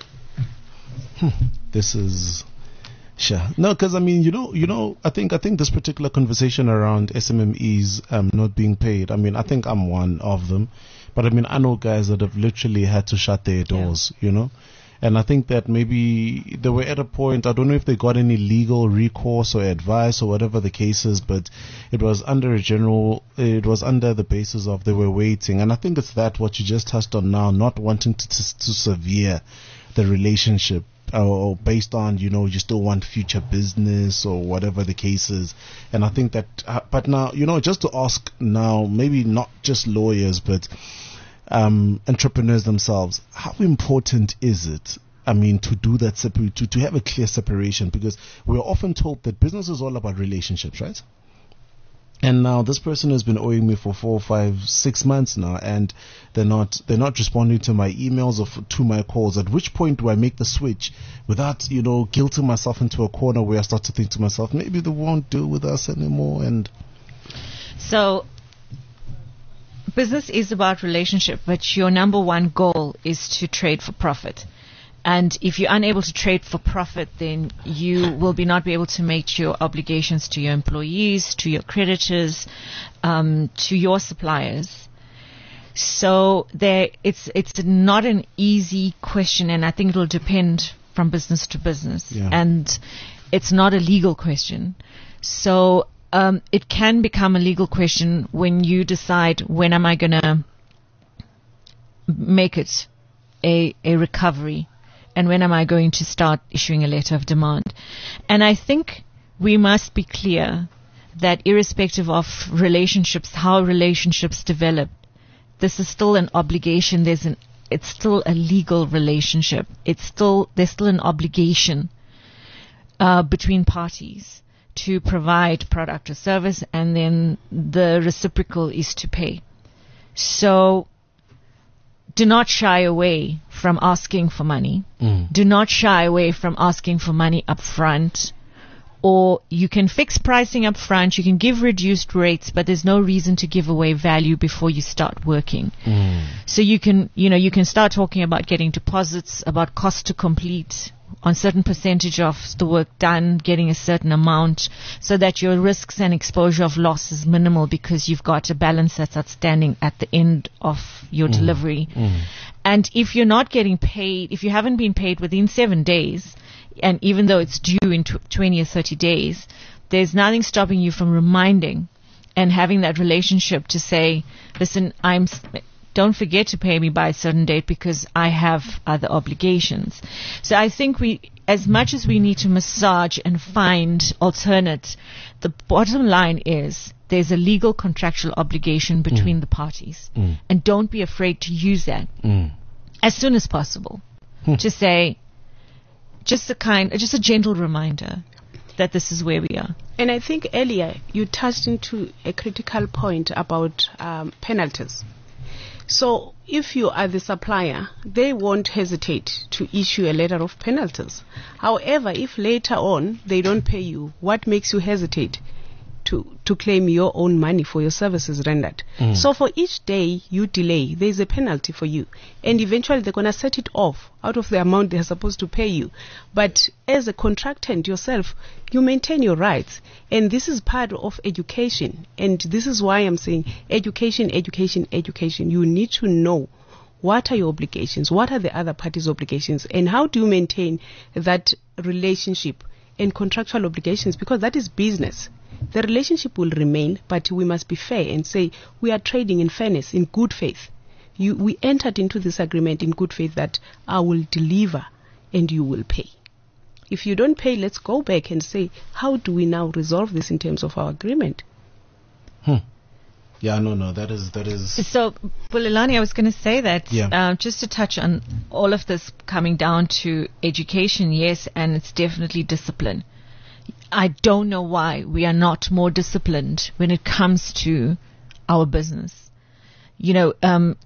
Speaker 3: This is. Sure. No, because I mean, I think this particular conversation around SMMEs not being paid. I mean, I think I'm one of them, but I mean, I know guys that have literally had to shut their doors. And I think that maybe they were at a point. I don't know if they got any legal recourse or advice or whatever the case is, but it was under the basis of they were waiting. And I think it's that what you just touched on now, not wanting to sever the relationship. Or based on, you still want future business or whatever the case is. And I think that, but now, just to ask now, maybe not just lawyers, but entrepreneurs themselves, how important is it, I mean, to do that, to have a clear separation? Because we're often told that business is all about relationships, right? And now this person has been owing me for 4, 5, 6 months now, and they're not responding to my emails or to my calls. At which point do I make the switch without, guilting myself into a corner where I start to think to myself, maybe they won't deal with us anymore? And
Speaker 5: so, business is about relationship, but your number one goal is to trade for profit. And if you're unable to trade for profit, then you will not be able to meet your obligations to your employees, to your creditors, to your suppliers. So it's not an easy question, and I think it will depend from business to business.
Speaker 3: Yeah.
Speaker 5: And it's not a legal question. So it can become a legal question when you decide, when am I going to make it a recovery? And when am I going to start issuing a letter of demand? And I think we must be clear that irrespective of relationships, how relationships develop, this is still an obligation. It's still a legal relationship. There's still an obligation between parties to provide product or service, and then the reciprocal is to pay. So do not shy away from asking for money. Do not shy away from asking for money up front. Or you can fix pricing up front, you can give reduced rates, but there's no reason to give away value before you start working. So you can start talking about getting deposits, about cost to complete, on certain percentage of the work done, getting a certain amount, so that your risks and exposure of loss is minimal because you've got a balance that's outstanding at the end of your delivery. And if you're not getting paid, if you haven't been paid within 7 days, and even though it's due in 20 or 30 days, there's nothing stopping you from reminding and having that relationship to say, listen, don't forget to pay me by a certain date because I have other obligations. So I think as much as we need to massage and find alternate, the bottom line is there's a legal contractual obligation between the parties. And don't be afraid to use that as soon as possible to say, just a gentle reminder that this is where we are.
Speaker 4: And I think earlier you touched into a critical point about penalties. So if you are the supplier, they won't hesitate to issue a letter of penalties. However, if later on they don't pay you, what makes you hesitate? to claim your own money for your services rendered. So for each day you delay, there's a penalty for you. And eventually they're going to set it off out of the amount they're supposed to pay you. But as a contractant yourself, you maintain your rights. And this is part of education. And this is why I'm saying education, education, education. You need to know what are your obligations, what are the other parties' obligations, and how do you maintain that relationship and contractual obligations, because that is business. The relationship will remain, but we must be fair and say we are trading in fairness, in good faith. We entered into this agreement in good faith that I will deliver and you will pay. If you don't pay, let's go back and say, how do we now resolve this in terms of our agreement?
Speaker 3: Yeah, no, that is.
Speaker 5: So, Bulelani, I was going to say that,
Speaker 3: Yeah.
Speaker 5: just to touch on all of this coming down to education, yes, and it's definitely discipline. I don't know why we are not more disciplined when it comes to our business. You know, and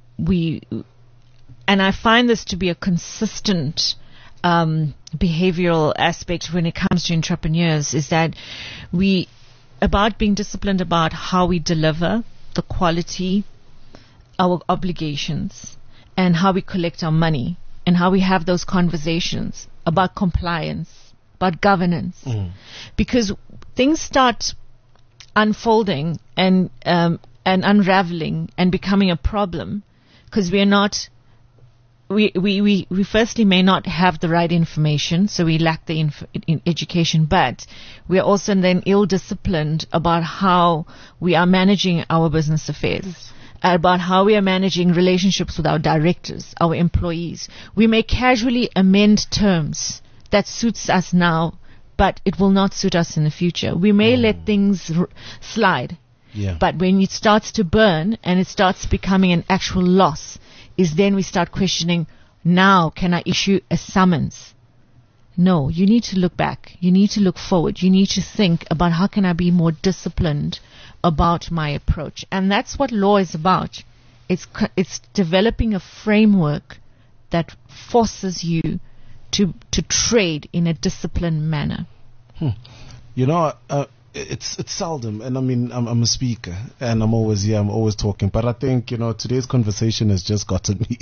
Speaker 5: I find this to be a consistent behavioral aspect when it comes to entrepreneurs, is that about being disciplined about how we deliver the quality, our obligations, and how we collect our money, and how we have those conversations about compliance, about governance. Because things start unfolding and unraveling and becoming a problem because we are not, we firstly may not have the right information, so we lack the in education, but we are also then ill-disciplined about how we are managing our business affairs, about how we are managing relationships with our directors, our employees. We may casually amend terms that suits us now, but it will not suit us in the future. We may let things slide, but when it starts to burn and it starts becoming an actual loss, is then we start questioning, now can I issue a summons? No, you need to look back. You need to look forward. You need to think about how can I be more disciplined about my approach. And that's what law is about. It's developing a framework that forces you to trade in a disciplined manner.
Speaker 3: You know, it's seldom, and I mean, I'm a speaker, and I'm always talking. But I think, you know, today's conversation has just gotten me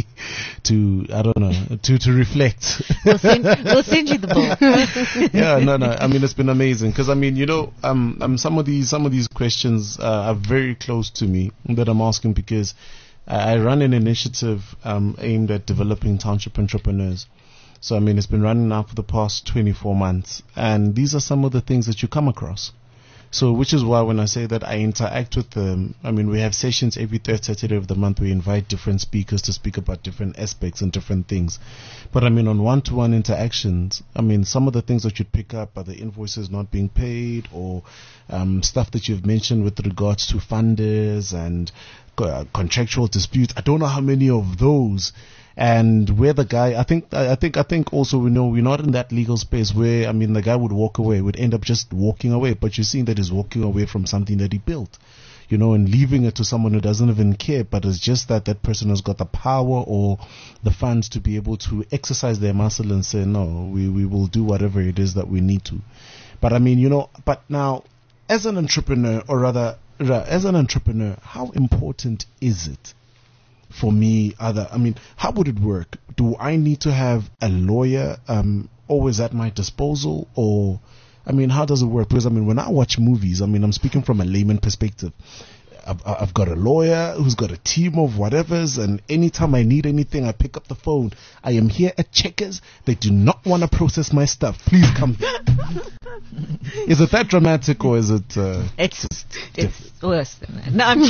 Speaker 3: to reflect.
Speaker 5: We'll send you the book.
Speaker 3: Yeah, no. I mean, it's been amazing because I mean, you know, some of these questions are very close to me that I'm asking because I run an initiative aimed at developing township entrepreneurs. So I mean, it's been running now for the past 24 months, and these are some of the things that you come across. So, which is why when I say that I interact with them, I mean, we have sessions every third Saturday of the month. We invite different speakers to speak about different aspects and different things. But I mean, on one-to-one interactions, I mean, some of the things that you'd pick up are the invoices not being paid, or stuff that you've mentioned with regards to funders and contractual disputes. I don't know how many of those. And where the guy, I think also we know we're not in that legal space where, I mean, the guy would walk away, would end up just walking away, but you're seeing that he's walking away from something that he built, you know, and leaving it to someone who doesn't even care, but it's just that person has got the power or the funds to be able to exercise their muscle and say, no, we will do whatever it is that we need to. But I mean, you know, but now, as an entrepreneur, or rather, as an entrepreneur, how important is it for me? I mean, how would it work? Do I need to have a lawyer always at my disposal, or I mean, how does it work? Because I mean, when I watch movies, I mean, I'm speaking from a layman perspective. I've got a lawyer who's got a team of whatevers, and anytime I need anything, I pick up the phone. I am here at Checkers. They do not want to process my stuff. Please come here. Is it that dramatic, or is it?
Speaker 5: It's worse than that. No, I'm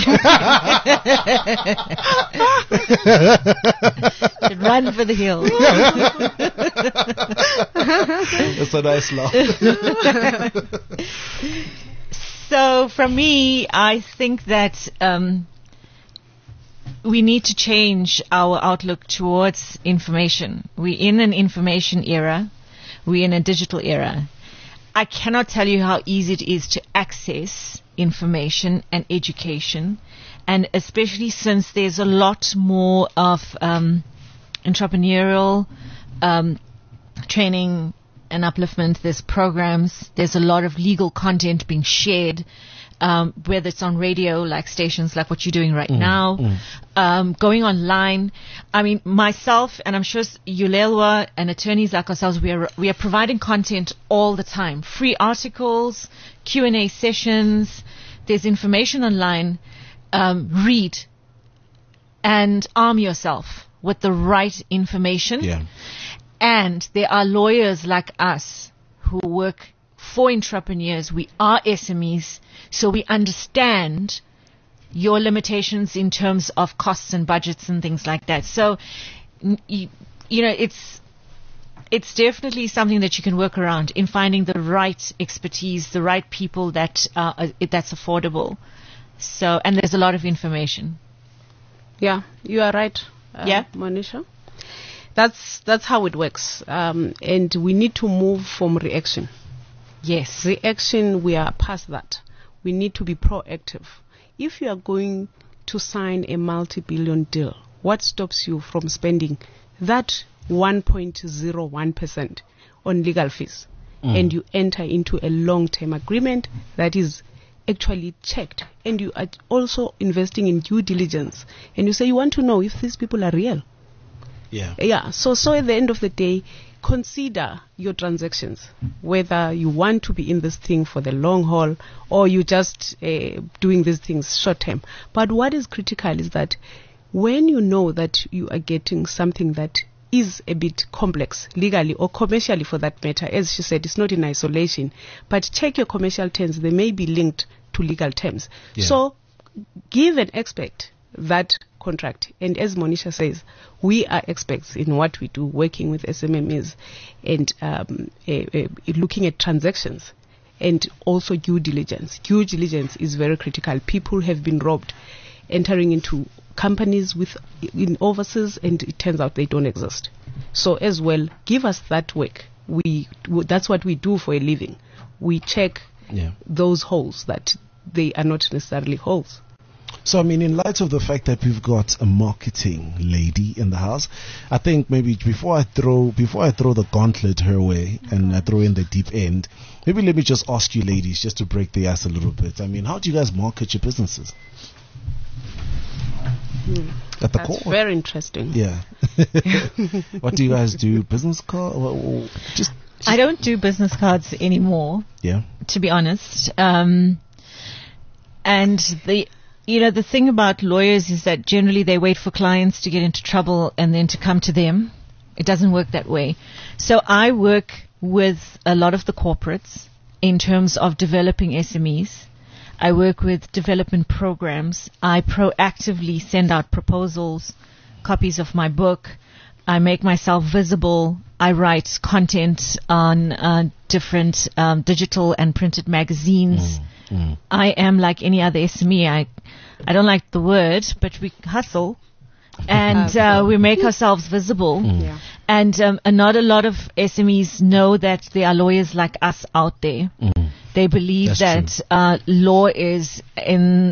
Speaker 5: joking. Should run for the hills.
Speaker 3: It's a nice laugh.
Speaker 5: So, for me, I think that we need to change our outlook towards information. We're in an information era. We're in a digital era. I cannot tell you how easy it is to access information and education, and especially since there's a lot more of entrepreneurial training and upliftment. There's programs. There's a lot of legal content being shared. whether it's on radio, like stations like what you're doing right now, going online. I mean, myself, and I'm sure Yulelwa and attorneys like ourselves, we are providing content all the time. Free articles, Q&A sessions, there's information online. Read and arm yourself with the right information.
Speaker 3: Yeah.
Speaker 5: And there are lawyers like us who work for entrepreneurs. We are SMEs, so we understand your limitations in terms of costs and budgets and things like that. So, you know, it's definitely something that you can work around in finding the right expertise, the right people that's affordable. So, and there's a lot of information.
Speaker 4: Yeah, you are right,
Speaker 5: Yeah.
Speaker 4: Monisha. That's how it works. And we need to move from reaction.
Speaker 5: Yes.
Speaker 4: Reaction, we are past that. We need to be proactive. If you are going to sign a multi-billion deal, what stops you from spending that 1.01% on legal fees? And you enter into a long-term agreement that is actually checked, and you are also investing in due diligence, and you say you want to know if these people are real.
Speaker 3: Yeah.
Speaker 4: So at the end of the day, consider your transactions, whether you want to be in this thing for the long haul or you just doing these things short term. But what is critical is that when you know that you are getting something that is a bit complex legally or commercially, for that matter, as she said, it's not in isolation, but check your commercial terms. They may be linked to legal terms.
Speaker 3: Yeah.
Speaker 4: So give an expert that contract. And as Monisha says, we are experts in what we do, working with SMMEs and looking at transactions and also due diligence. Due diligence is very critical. People have been robbed entering into companies in overseas, and it turns out they don't exist. So as well, give us that work. That's what we do for a living. We check those holes that they are not necessarily holes.
Speaker 3: So, I mean, in light of the fact that we've got a marketing lady in the house, I think maybe before I throw the gauntlet her way and I throw in the deep end, maybe let me just ask you ladies, just to break the ice a little bit. I mean, how do you guys market your businesses? At the
Speaker 4: That's
Speaker 3: core.
Speaker 4: very interesting.
Speaker 3: Yeah. What do you guys do? Business card?
Speaker 5: I don't do business cards anymore.
Speaker 3: Yeah.
Speaker 5: To be honest. And the thing about lawyers is that generally they wait for clients to get into trouble and then to come to them. It doesn't work that way. So I work with a lot of the corporates in terms of developing SMEs. I work with development programs. I proactively send out proposals, copies of my book. I make myself visible. I write content on different digital and printed magazines. I am like any other SME. I don't like the word, but we hustle and we make ourselves visible.
Speaker 4: Yeah.
Speaker 5: And not a lot of SMEs know that there are lawyers like us out there. They believe
Speaker 3: That's
Speaker 5: that law is in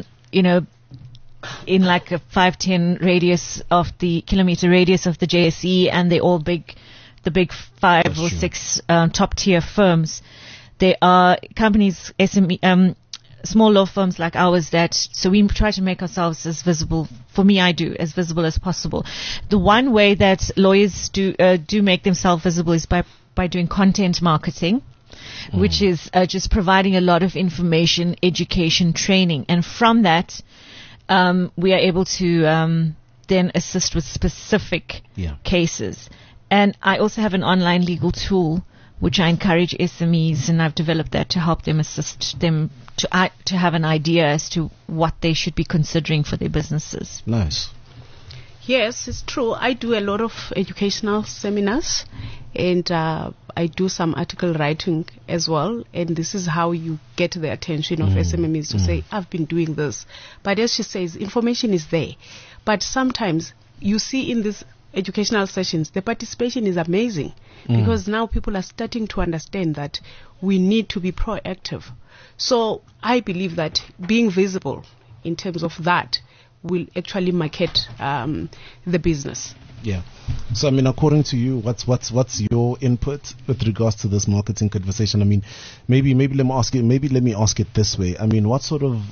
Speaker 5: like a 5-10 radius of the kilometer radius of the JSE, and they're all the big 5
Speaker 3: That's
Speaker 5: or
Speaker 3: true.
Speaker 5: 6 top tier firms. There are companies, SME, small law firms like ours so we try to make ourselves as visible, for me I do, as visible as possible. The one way that lawyers do make themselves visible is by doing content marketing, which is just providing a lot of information, education, training. And from that, we are able to then assist with specific cases. And I also have an online legal tool which I encourage SMEs, and I've developed that to help them, assist them to have an idea as to what they should be considering for their businesses.
Speaker 3: Nice.
Speaker 4: Yes, it's true. I do a lot of educational seminars, and I do some article writing as well. And this is how you get the attention of SMMEs to say, I've been doing this. But as she says, information is there. But sometimes you see in these educational sessions, the participation is amazing because now people are starting to understand that we need to be proactive. So I believe that being visible in terms of that will actually market the business.
Speaker 3: Yeah. So, I mean, according to you, what's your input with regards to this marketing conversation? I mean, maybe let me ask it this way. I mean, what sort of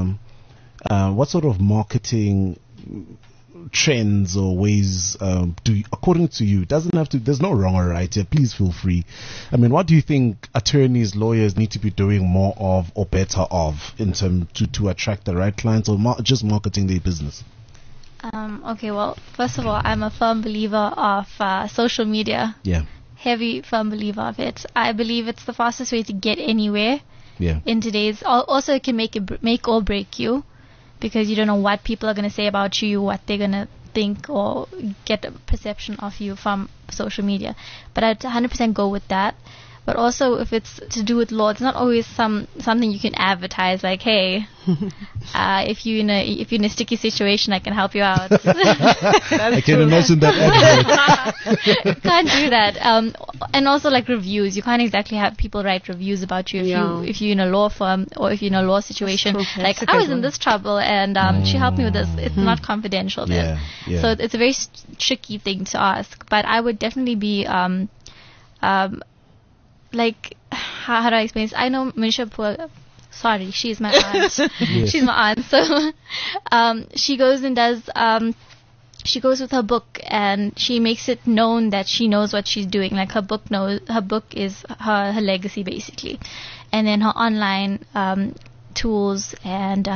Speaker 3: marketing trends or ways according to you, doesn't have to, there's no wrong or right here, please feel free. I mean, what do you think attorneys, lawyers need to be doing more of or better of in terms to attract the right clients, or just marketing their business?
Speaker 6: Okay, well, first of all, I'm a firm believer of social media.
Speaker 3: Yeah.
Speaker 6: Heavy firm believer of it. I believe it's the fastest way to get anywhere.
Speaker 3: Yeah.
Speaker 6: In today's, also it can make or break you, because you don't know what people are going to say about you, what they're going to think or get a perception of you from social media. But I'd 100% go with that. But also, if it's to do with law, it's not always something you can advertise, like, hey, if you're in a sticky situation, I can help you out.
Speaker 3: I can imagine that advert.
Speaker 6: Can't do that. And also, like, reviews. You can't exactly have people write reviews about you if you're in a law firm or if you're in a law situation. Like, I was in this trouble and she helped me with this. It's not confidential then.
Speaker 3: Yeah.
Speaker 6: So it's a very tricky thing to ask. But I would definitely be like, how do I explain this? I know Manisha Pua, sorry, she's my aunt.
Speaker 3: Yes.
Speaker 6: She's my aunt. So she goes and does, she goes with her book and she makes it known that she knows what she's doing. Like, her book is her legacy, basically. And then her online tools and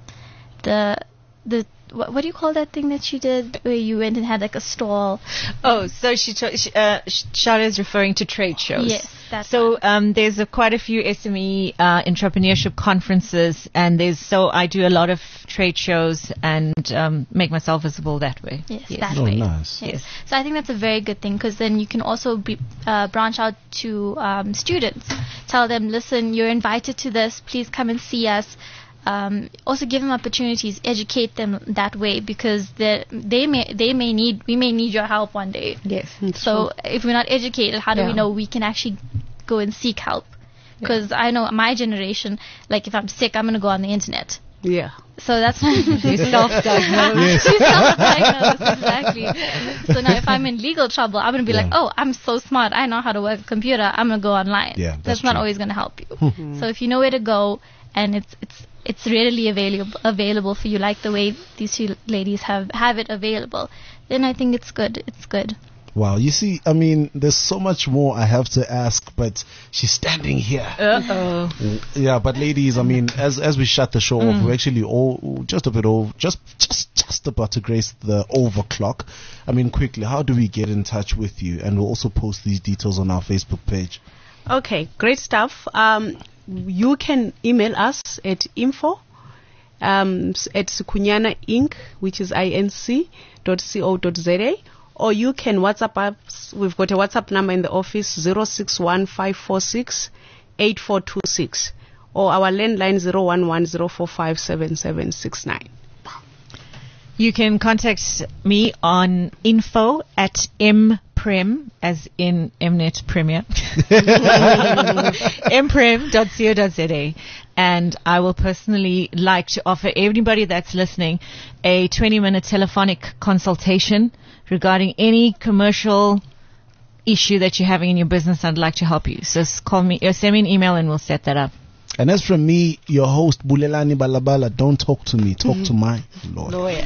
Speaker 6: what do you call that thing that she did where you went and had like a stall?
Speaker 5: Oh, so Shara is referring to trade shows.
Speaker 6: Yes, that's
Speaker 5: so there's quite a few SME entrepreneurship conferences, and I do a lot of trade shows and make myself visible that way.
Speaker 6: Yes, that
Speaker 3: Oh,
Speaker 6: way.
Speaker 3: nice.
Speaker 6: Yes. So I think that's a very good thing, because then you can also branch out to students. Tell them, listen, you're invited to this. Please come and see us. Also give them opportunities, educate them that way, because we may need your help one day.
Speaker 5: Yes.
Speaker 6: So if we're not educated, how do we know we can actually go and seek help? Because I know my generation, like, if I'm sick, I'm going to go on the internet.
Speaker 4: Yeah.
Speaker 6: So that's why
Speaker 5: You self-diagnose.
Speaker 6: She's self-diagnosed, exactly. So now if I'm in legal trouble, I'm going to be like, oh, I'm so smart, I know how to work a computer, I'm going to go online.
Speaker 3: Yeah,
Speaker 6: that's not
Speaker 3: true.
Speaker 6: always going to help you. So if you know where to go, and it's readily available for you, like the way these two ladies have it available, then I think it's good. It's good.
Speaker 3: Wow, you see, I mean, there's so much more I have to ask, but she's standing here. Yeah, but ladies, I mean, as we shut the show off, we're actually all just a bit over, just about to grace the overclock. I mean, quickly, how do we get in touch with you? And we'll also post these details on our Facebook page.
Speaker 4: Okay, great stuff. You can email us at info at Sukunyana Inc., which is inc.co.za, or you can WhatsApp us. We've got a WhatsApp number in the office, 0615468426, or our landline 01104577769.
Speaker 5: You can contact me on info@mprem, as in Mnet Premier, mprem.co.za, and I will personally like to offer everybody that's listening a 20-minute telephonic consultation regarding any commercial issue that you're having in your business. I'd like to help you. So call me or send me an email and we'll set that up.
Speaker 3: And as from me, your host, Bulelani Balabala, don't talk to me, talk to my lawyer.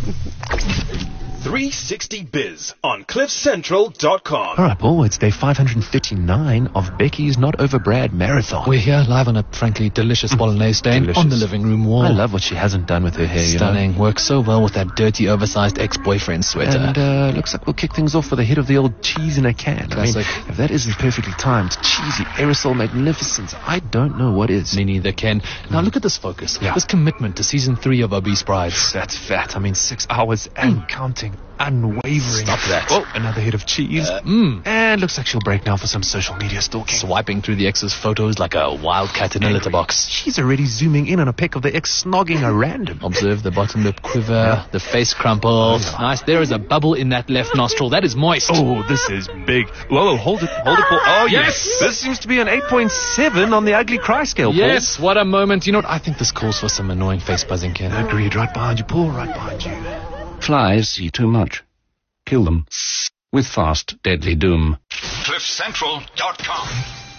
Speaker 2: 360 Biz on CliffCentral.com.
Speaker 1: All right, Paul, it's day 559 of Becky's Not Over Brad Marathon.
Speaker 7: We're here live on a frankly delicious bolognese stain
Speaker 1: Delicious.
Speaker 7: on the living room wall.
Speaker 1: I love what she hasn't done with her hair,
Speaker 7: Stunning. Works so well with that dirty, oversized ex-boyfriend sweater.
Speaker 1: And looks like we'll kick things off with a hit of the old cheese in a can.
Speaker 7: Classic.
Speaker 1: I mean, if that isn't perfectly timed, cheesy aerosol magnificence, I don't know what is.
Speaker 7: Me neither, Ken. Now look at this focus.
Speaker 1: Yeah.
Speaker 7: This commitment to season 3 of Obese Brides.
Speaker 1: That's fat. I mean, 6 hours and counting. Unwavering.
Speaker 7: Stop that.
Speaker 1: Oh, another hit of cheese. And looks like she'll break now for some social media stalking.
Speaker 7: Swiping through the ex's photos like a wildcat in a litter box.
Speaker 1: She's already zooming in on a pic of the ex snogging a random.
Speaker 7: Observe the bottom lip quiver, the face crumple. Nice. There is a bubble in that left nostril. That is moist.
Speaker 1: Oh, this is big. Whoa, hold it, Paul. Oh, yes. This seems to be an 8.7 on the ugly cry scale, Paul.
Speaker 7: Yes, what a moment. You know what? I think this calls for some annoying face buzzing, Ken.
Speaker 1: Agreed. Right behind you, Paul. Right behind you.
Speaker 8: Flies see too much. kill them with fast, deadly doom.
Speaker 2: CliffCentral.com.